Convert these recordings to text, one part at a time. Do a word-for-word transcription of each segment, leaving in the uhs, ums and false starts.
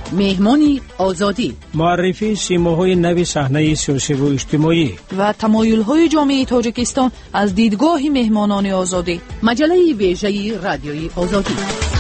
مهمانی آزادی، معرفی سیماهای نوی صحنه سیاسی و اجتماعی و تمایل‌های جامعه تاجیکستان از دیدگاه مهمانان آزادی. مجله ویژه رادیوی آزادی.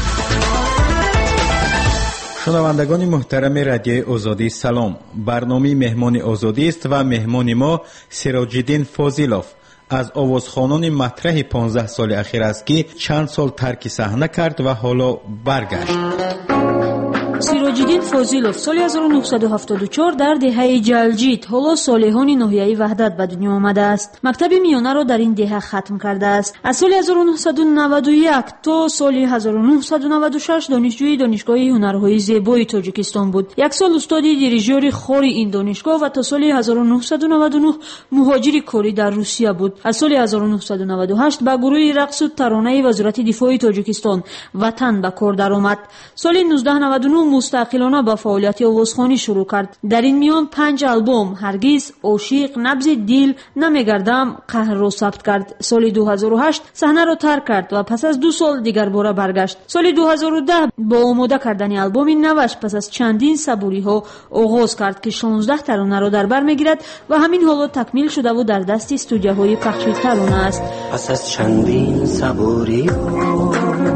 شنوندگان محترم رادیوی آزادی سلام. برنامه مهمان آزادی است و مهمان ما سراج‌الدین فاضلوف از آوازخوانان مطرح پانزده سال اخیر است که چند سال ترک صحنه کرد و حالا برگشت. سراج‌الدین فاضلوف سال هزار و نهصد و هفتاد و چهار در دهه جلجیت حالا صالحان ناحیه وحدت به دنیا آمده است. مکتب میانه را در این دهه ختم کرده است. از سال هزار و نهصد و نود و یک تا سال هزار و نهصد و نود و شش دانشجوی دانشگاه هنرهای زیبای تاجیکستان بود. یک سال استاد دیریژور خور این دانشگاه و تا سال هزار و نهصد و نود و نه مهاجر کاری در روسیه بود. از سال هزار و نهصد و نود و هشت به گروه رقص و ترانه وزارت دفاع تاجیکستان وطن به کار درآمد. سال نوزده نود و نه مستقلانه با فعالیت آوازخوانی شروع کرد. در این میان پنج آلبوم هرگز، عاشق، نبض دل، نمیگردم، قهر را ثبت کرد. سال دو هزار و هشت صحنه را ترک کرد و پس از دو سال دیگر باره برگشت. سال دو هزار و ده با آماده کردن آلبوم نوش پس از چندین صبوری ها آغاز کرد که شانزده ترانه را در بر میگیرد و همین حالا تکمیل شده و در دست استودیوهای پخش ترانه است. پس از چندین صبوری ها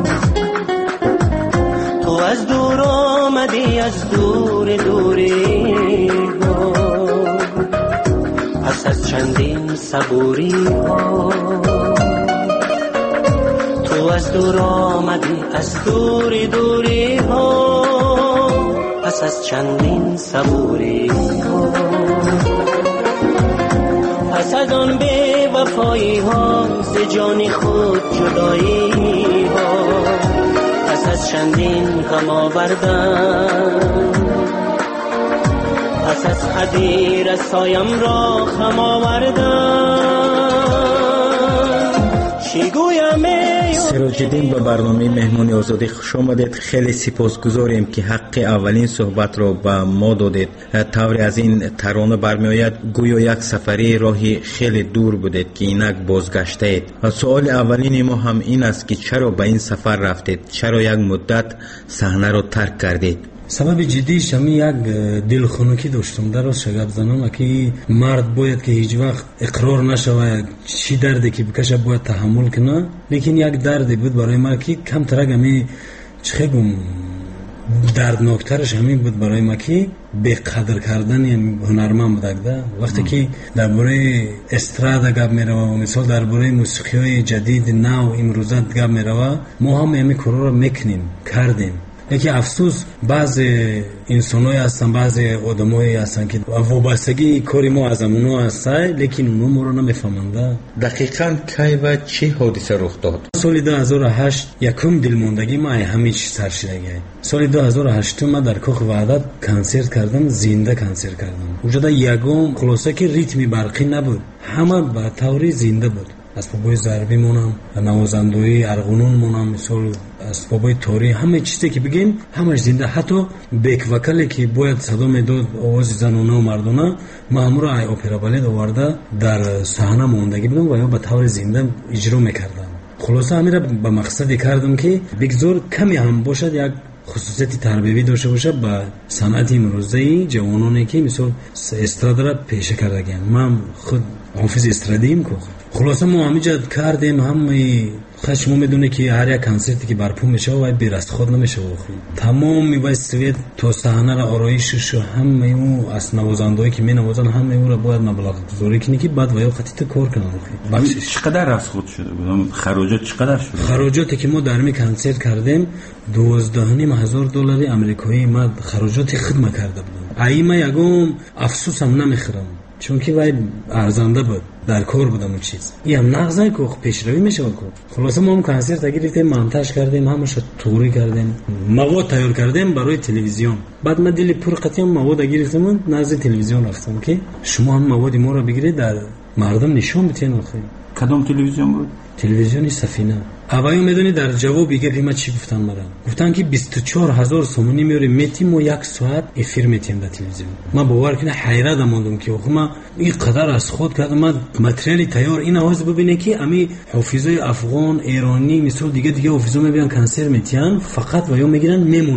تو از دور آمدی، از دور دوری ها. پس از چندین صبوری ها تو از دور آمدی، از دور دوری ها. پس از چندین صبوری ها پس از آن بی وفایی ها ز جان خود جدایی ها. پس از چندین غم آوردن، پس از حدی رسایم را خم آوردن. چی گویم ای سراج‌الدین به برنامه مهمان آزادی خوش آمدید. خیلی سپاسگزاریم که حق اولین صحبت را به ما دادید. طوری از این ترانه برمی آید گویا یک سفری راهی خیلی دور بودید که اینک بازگشته اید. سوال اولین ما هم این است که چرا به این سفر رفتید؟ چرا یک مدت صحنه را ترک کردید؟ سبب جدیش همی یک دلخنکی داشتم. درست شگفت زنم که مرد باید که هیچ وقت اقرار نشود چی درده که بکشه باید تحمل کنه. لیکن یک دردی بود برای من که کم ترک همی چه گم دردناکترش همین بود برای ما که به قدر کردن هنرمند بودم. وقتی که درباره استرادا گپ میروه و مثال درباره موسیقی‌های جدید نو امروزت گپ میروه، ما هم همین کارا رو میکنیم کردیم. یکی افسوس بعض انسان‌های هستن، بعض آدم‌های هستن که وابستگی کاری ما از اونها هسته، لیکن اونها ما رو نمیفهمند. دقیقاً کی و چه حادثه رخ داد؟ سال دو هزار و هشت یکم دلماندگی ما همه چیز سرشیدگی. سال دو هزار و هشت ما در کاخ وحدت کنسرت کردم، زنده کنسرت کردم. اونجا یگم خلاصه که ریتمی برقی نبود، همه به طوری زنده بود. اسبابای ضربی مونم، نوازندوی ارغنون مونم، مثال اسبابای تاری، همه چیزی که بگیم همش زنده. حتی بیک وکلی که باید صدا میداد آواز زنانه و مردانه، ما همون را اپرا بالت آورده در صحنه موندگی بودم و یا به طور زنده اجرا میکردم. خلاصه همین را به مقصدی کردم که بگذار کمی هم باشد یک خصوصیت تربیوی داشته باشه با صنعت امروزی جوانانی که مثلا استرادا را پیشه کردن. من خود حافظ استرادیم که خلاصه ما همینجا کردیم. همه خشم میدونه که هر یک کنسرتی که برپا میشه و بی رستخواد نمیشه بخوریم. تمام میبایست تا صحنه را آرایشش و همه اون از نوازندهایی که مینوازن همه اون را باید مبلغ گذاری کنی که بعد ویا خطیت کار کنن. بخشش چقدر رستخواد شده بود؟ خراجات چقدر شده؟ خراجاتی که ما در می کنسرت کردیم دوازده و نیم هزار دلار آمریکایی ما خراجات خدمت کرده بودم. ایما یگم افسوسم نمیخرم چون که وای ارزنده بود، در کار بودم اون چیز. این هم نغزه که پیشروی میشه بکن. خلاصه ما هم کنسرت گرفتیم، مونتاژ کردیم، همش توری کردیم، مواد تیار کردیم برای تلویزیون. بعد من دل پر قطعی مواد گرفتم نزد تلویزیون رفتم که شما هم مواد ما رو بگیرید در مردم نشون بدین. آخه کدام تلویزیون بود؟ تلویزیونی سفینه. اوایل میدونی در جواب دیگه ما چی گفتن؟ مرا گفتن که بیست و چهار هزار سومونی میاره میتیم و یک ساعت افیر میتیم در تلویزیون. من باور کنم حیرت موندم که آخه ما این قدر از خود کردم. من متریالی تیار این آواز ببینه که امی حافظای افغان ایرانی مثل دیگه دیگه حافظا میبینن کنسرت میتین فقط و یا میگیرن میمونن.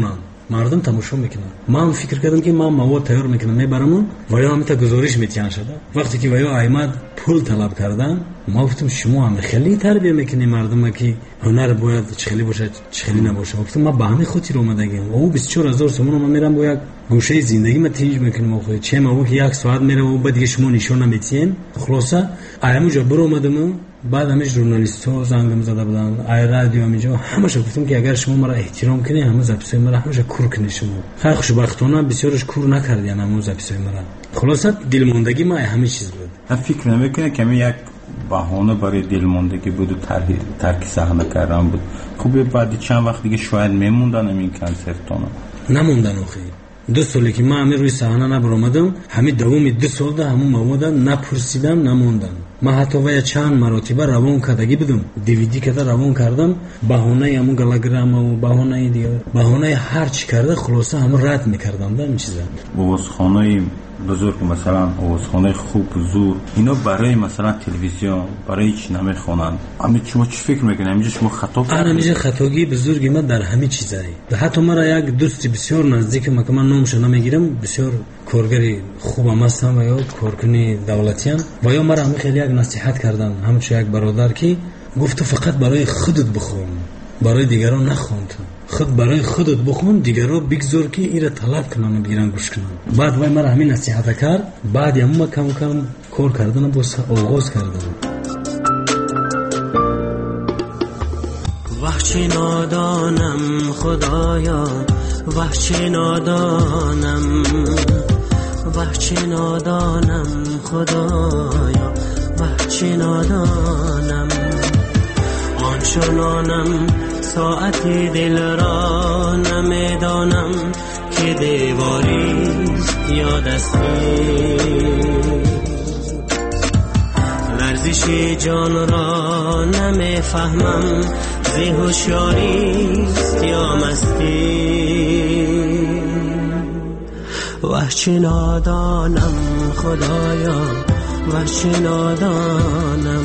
мардум тамошо мекунанд. ман фикр кардам ки ман мавод тайёр мекунам мебарам ва ё ҳамита гузориш метиҳан шуда. вақте ки ва ё аймад пул талаб кардан, ма гуфтам шумо ҳам хеле тарбия мекунед мардума ки ҳунар бояд чихелӣ бошад, чихелӣ набошад. гуфтам ма ба ҳамин хотир омадагем. ӯ бисту чор ҳазор сомон ма мерам бо як гӯшаи зиндагӣ ма тиҷ мекунем. охир чем ӯ ки як соат мерав ва дига шумо нишон наметиҳем. хулоса аямуҷа биромадам. بعد همه ژورنالیست ها زنگم زده بودن، ای رادیو همینجا همش گفتم که اگر شما مرا احترام کنی همه زپسای مرا همش کور کنی. شما خیلی خوشبختانه بسیارش کور نکردین همون زپسای مرا. خلاصه دلماندگی ما همه چیز بود. فکر نمیکنه کمی یک بهانه برای دلماندگی بود و ترک ترک صحنه کردن بود. خوبه بعد چند وقت دیگه شاید میموندن این کنسرتانا. نموندن آخه. دو سالی که من همین روی صحنه نبرآمدم، همین دومی دو سال ده همون مواد نپرسیدم نموندن. من حتی ویا چند مرتبه روان کردگی بودم، دیویدی کده روان کردم، بهانه همون گلاگرام و بهانه دیگه، بهانه هر چی کرده خلاصه همون رد میکردم. ده این چیزا. آوازخانه بزرگ مثلا آوازخانه خوب زور اینا برای مثلا تلویزیون برای چی نمیخوانند؟ اما شما چی فکر میکنید؟ همینجا شما خطا کردید؟ انا میگم خطاگی بزرگی من در همه چیزایی. حتی مرا یک دوست بسیار نزدیک ما که من نامش نمیگیرم، بسیار کارگری خوبم هستم و یا کارکنی دولتیام و یا مرا همه خیلی یک نصیحت کردن، همچون یک برادر که گفت فقط برای خودت بخون، برای دیگران نخوان. خود برای خودت بخون، دیگران بگذار که ایره طلب کنن و بگیرن گوش کنن. بعد وای مرا همین نصیحت کرد. بعد هم ما کم کم کار کردن و آغاز کردم. وحشی نادانم خدایا، وحشی نادانم، وحشی نادانم خدایا، وحشی نادانم. آنچنانم ساعتی دل را نمیدانم که دیواری یا دستی، لرزش جان را نمیفهمم زی هوشیاری یا مستی. وحشی نادانم خدایا، وحشی نادانم.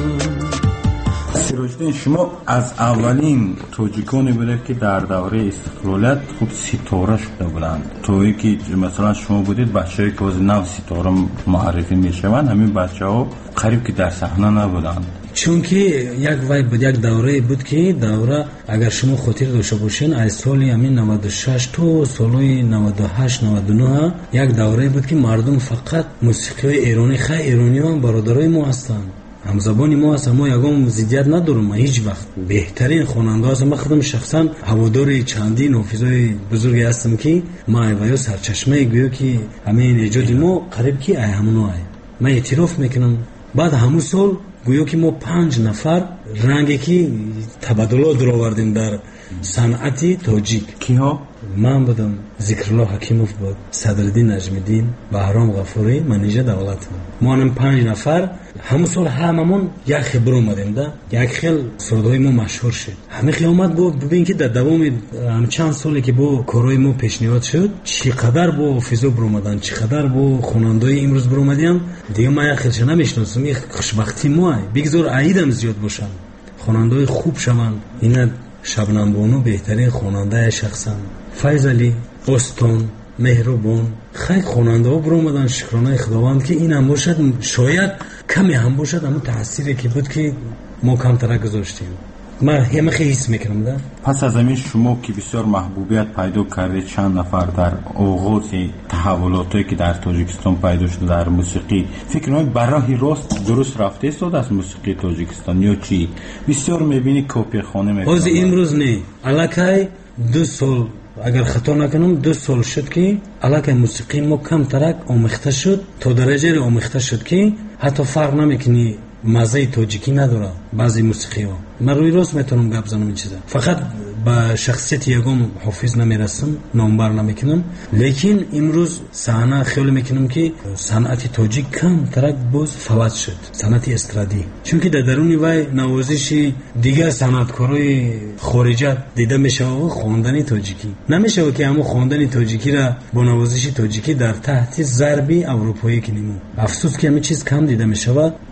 سیروجدین شما از اولین توجیکانی بوده که در دوره استقلالیت خود ستاره شده بودند. تویی که مثلا شما بودید بچه‌ای که از نو ستاره معرفی میشوند، همین بچه‌ها قریب که در صحنه نبودند. چون که یک وای بود، یک دوره بود که دوره اگر شما خاطر داشته باشین از سال همین نود و شش تا سال نود و هشت نود و نه یک دوره بود که مردم فقط موسیقی ایرانی، خیلی ایرانیان برادرای ما هستند، هم زبانی ما هست. ما یگام زیدیت ندارم. هیچ وقت بهترین خواننده هستم. من خودم شخصا هوادار چندین حافظای بزرگی هستم که ما و سرچشمه گویا که همین ایجاد ما قریب که ای همونو ای من اعتراف میکنم. بعد همون سال گویا که ما پنج نفر رنگی که تبادلات در آوردیم در صنعتی تاجیک. کیها؟ من بودم، ذکرالله حکیموف بود، صدرالدین نجمیدین، بهرام غفوری، منیژه دولت. ما هم پنج نفر همون سال هممون یک خبر اومدیم ده، یک خیل سودای ما مشهور شد. همه خیامت بود. ببین که در دوام هم چند سالی که با کارهای ما پیشنهاد شد، چقدر با فیزو بر اومدن، چقدر با خواننده‌های امروز بر اومدیم. دیگه ما یک خیلش نمیشناسم. این خوشبختی ما بگذار عیدم زیاد باشن، خواننده‌های خوب شون. اینا شبنم بانو بهترین خواننده شخصا، فیض علی، استان، مهربان، خیلی خواننده ها بر اومدن. شکرانه خداوند که این هم باشد، شاید کمی هم باشد، اما تأثیری که بود که ما کم تر گذاشتیم. من همه خیلی حس میکنم ده. پس از همین شما که بسیار محبوبیت پیدا کرده، چند نفر در آغاز تحولاتی که در تاجیکستان پیدا شده در موسیقی، فکر کنید برای راست درست رفته است از موسیقی تاجیکستان یا چی؟ بسیار میبینی کپی خانه میکنه. از امروز نه، الکی دو سال اگر خطا نکنم دو سال شد که الکی موسیقی ما کم ترک آموخته شد، تا درجه آموخته شد که حتی فرق نمیکنی مزه تاجیکی نداره بعضی موسیقی ها. من روی راست میتونم گپ بزنم این چیزا. فقط با شخصیت یگام حافظ نمیرسم، نامبر نمیکنم، لیکن امروز صحنه خیال میکنم که صنعت تاجیک کم ترک باز فوت شد، صنعت استرادی. چون که در درون وای نوازش دیگه صنعتکارای خارجی دیده میشه و خواندن تاجیکی نمیشه که همون خواندن تاجیکی را با نوازش تاجیکی در تحت ضرب اروپایی کنیم. افسوس که همین چیز کم دیده میشه و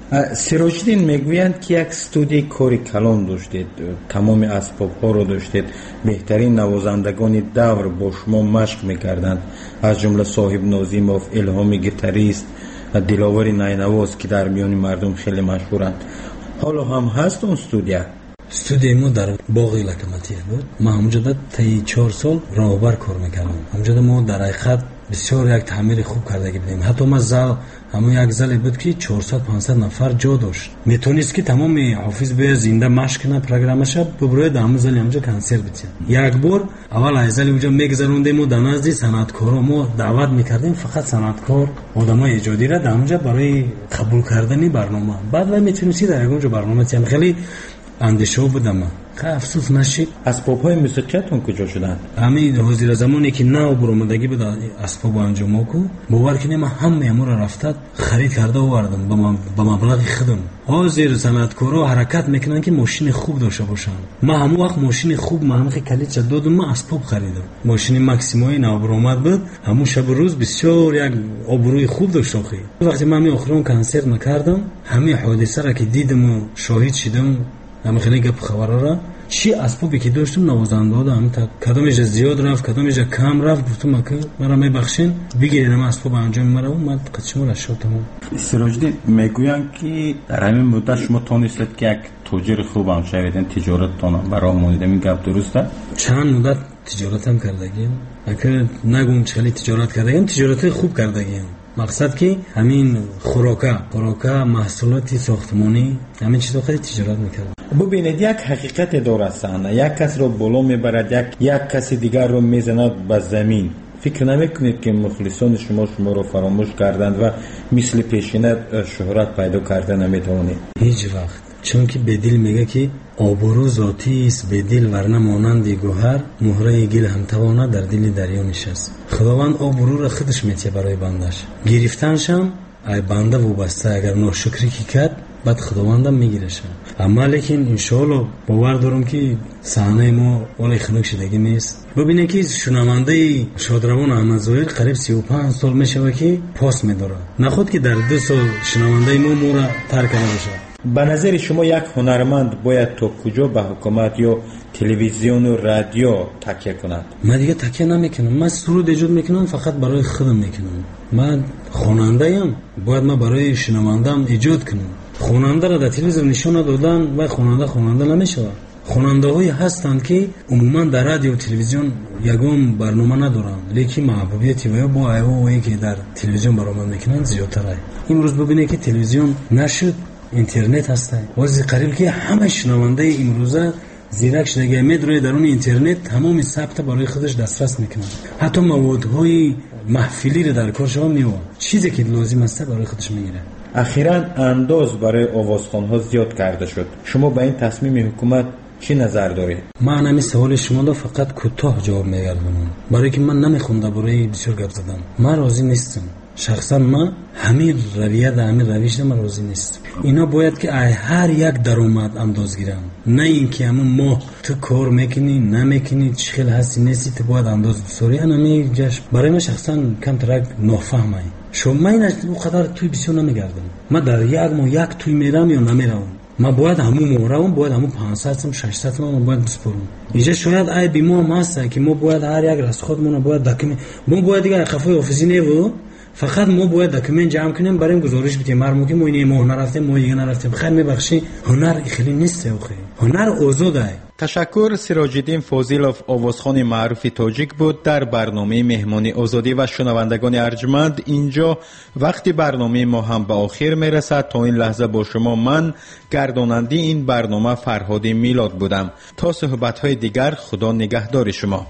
سیروجدین میگویند که یک استودی کاری کلان داشتید، تمام اسباب‌ها رو داشتید، بهترین نوازندگان دور با شما مشق میکردند، از جمله صاحب ناظیموف، الهامی گیتاریست، دلاور نینواز که در میان مردم خیلی مشهورند. حالا هم هست اون استودیا؟ استودیوی ما در باغ لکمتی بود. ما همونجا تا چهار سال راهبر کار میکردم. همونجا ما در حقیقت بسیار یک تعمیر خوب کرده بودیم. حتی ما زال همون یک زالی بود که چهارصد پانصد نفر جا داشت. میتونست که تمام حافظ به زنده مشق کنه پروگرامش ببره در همون زالی همونجا کنسرت بده. یک بار اول از زالی اونجا میگذروندیم و در نزد صنعتکارا ما دعوت میکردیم، فقط صنعتکار آدمای ایجادی را در همونجا برای قبول کردن برنامه. بعد و میتونستی در اونجا برنامه چیم خیلی اندیشه بودم. خیلی افسوس نشید. اسباب‌های موسیقیتون کجا شدن؟ همین حاضر زمانی که نو برآمدگی بود اسباب انجام کو باور کنیم همه امور رفتاد خرید کرده آوردم با مبلغ خودم. حاضر صنعتکارا حرکت میکنن که ماشین خوب داشته باشن. ما همون وقت ماشین خوب منخ کلیت دادم، ما اسباب خریدم. ماشین ماکسیمای نو برآمد بود، همون شب روز بسیار یک آبروی خوب داشت. وقتی من می آخرون کنسرت میکردم همه حادثه را که دیدم و شاهد شدم، همه خیلی گپ خبره را چی اسبابی که داشتم نوازنده بودم، تا کدومش زیاد رفت کدومش کم رفت، گفتم که مرا میبخشین بگیرین ما اسباب انجام مرا من قدشم را شد. تمام. سیروجدین میگویند که در همین مدت شما تونستید که یک تاجر خوب هم شویدین، تجارتتون برای مونیده. این گپ درسته؟ چند مدت تجارت هم کردگیم، اگر نگم چلی تجارت کردگیم، تجارت خوب کردگیم. مقصد که همین خوراکه خوراکه محصولات ساختمانی همین چیزا خیلی تجارت میکردم. ببینید یک حقیقت داره صحنه، یک کس رو بالا میبرد، یک یک کسی دیگر رو میزند به زمین. فکر نمیکنید که مخلصان شما شما رو فراموش کردند و مثل پیشینه شهرت پیدا کردن نمیتوانید؟ هیچ وقت. چون که بدیل میگه که آبرو ذاتی است، بدیل ورنه مانند گوهر، مهره گل هم تواند در دل دریا نشست. خداوند آبرو را خودش میتیه برای بندش. گرفتنش هم ای بنده وابسته، اگر ناشکری کی کرد بعد خداوندم میگیرش. اما لیکن انشالله باور دارم که صحنه ما ولی خنک شدگی نیست. ببینید که شنونده شادروان احمد ظاهر قریب سی و پنج سال میشه که پاس میداره، نخود که در دو سال شنونده ما ما را ترک کرده باشه. به نظر شما یک هنرمند باید تا کجا به حکومت یا تلویزیون و رادیو تکیه کند؟ من دیگه تکیه نمیکنم. من سرود ایجاد میکنم فقط برای خودم میکنم. من خواننده ام، باید من برای شنوندم ایجاد کنم. خواننده را در تلویزیون نشون دادن و خواننده خواننده نمیشه. خواننده هایی هستند که عموما در رادیو و تلویزیون یگان برنامه ندارن، لیکن محبوبیت و با ایوایی که در تلویزیون برنامه میکنن زیادتره. امروز ببینید که تلویزیون نشد، اینترنت هسته. واسه قریب که همه شنونده امروزه زیرک شده میدونه درون اینترنت تمام ثبت برای خودش دسترس میکنه. حتی موادهای محفلی رو در کار شما میو چیزی که لازم است برای خودش میگیره. اخیراً انداز برای آوازخوان‌ها زیاد کرده شد. شما به این تصمیم حکومت چی نظر دارید؟ من همین سوال شما رو فقط کوتاه جواب میگردم، برای که من نمیخوندم برای بسیار گپ زدم. من راضی نیستم. شخصا من همین رویه در همین رویش من راضی نیست. اینا باید که هر یک درآمد انداز گیرن، نه اینکه همون ما تو کار میکنی نمیکنی چه خیلی هستی نیستی تو باید انداز بسوری. انا میگش برای من شخصا کم ترک نافهمه. شما من اون قدر توی بسیار نمیگردم. من در یک ماه یک توی میرم یا نمیرم. ما باید همون مورم باید همون پانصد ششصد ما باید بسپرم. اینجا شاید ای بیمو ما هست که ما باید هر یک راست خودمون باید دکمه ما باید دیگه خفای آفیسی نیو، فقط ما باید دکمنت جمع کنیم بریم گزارش بدیم. مرمو که ما اینه ما نرفتیم ما دیگه نرفتیم. خیر میبخشی هنر خیلی نیست. اوخی هنر آزاده. تشکر. سیراج‌الدین فاضلوف آوازخوان معروف تاجیک بود در برنامه مهمانی آزادی و شنوندگان ارجمند. اینجا وقتی برنامه ما هم به آخر میرسد. تا این لحظه با شما من گرداننده این برنامه فرهاد میلاد بودم. تا صحبت‌های دیگر خدا نگهدار شما.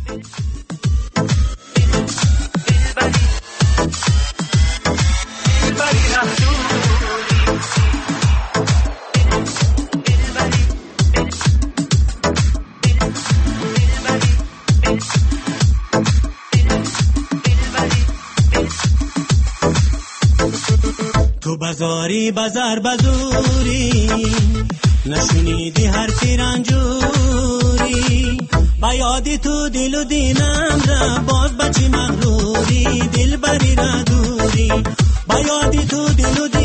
تو بازاری بازار بازوری نشونیدی حرفی رنجوری با یادی تو دل و دینم را باز بچی مغروری دل بری را دوری با یادی تو دل و